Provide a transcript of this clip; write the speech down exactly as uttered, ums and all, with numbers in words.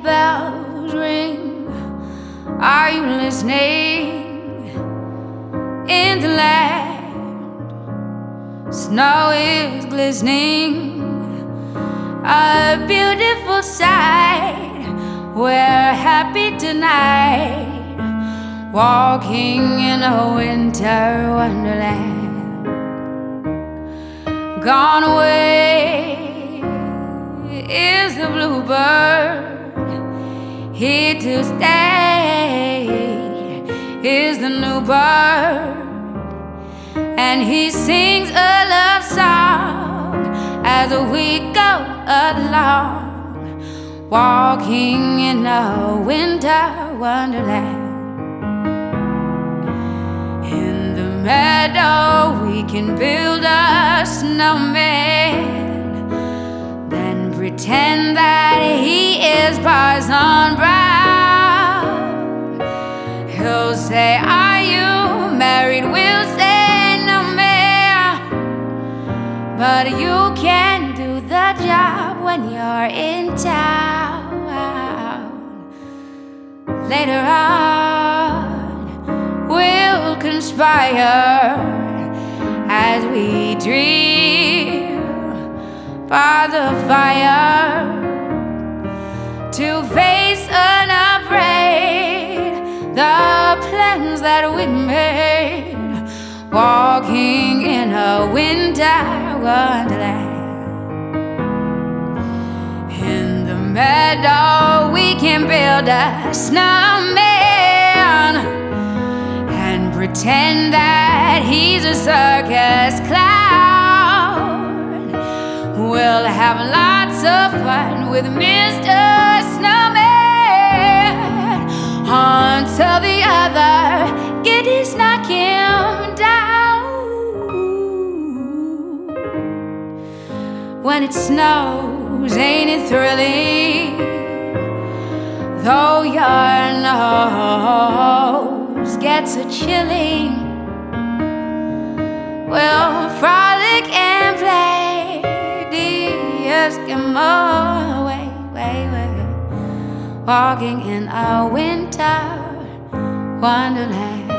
bells ring. Are you listening? In the land, snow is glistening. A beautiful sight. We're happy tonight, walking in a winter wonderland. Gone away is the bluebird, here to stay is the new bird, and he sings a love song as we go along, walking in a winter wonderland. In the meadow we can build a snowman, then pretend that he is Parson Brown. He'll say, are you married? We'll say, no ma'am. But you can do the job when you're in town. Later on, we'll conspire as we dream by the fire to face unafraid the plans that we made, walking in a winter wonderland. In the meadow we can build a snowman and pretend that he's a circus clown. We'll have lots of fun with Mister Snowman until the other giddies knock him down. When it snows, ain't it thrilling? Though your nose gets a chilling, we'll frolic and play the Eskimo way, way, way, walking in a winter wonderland.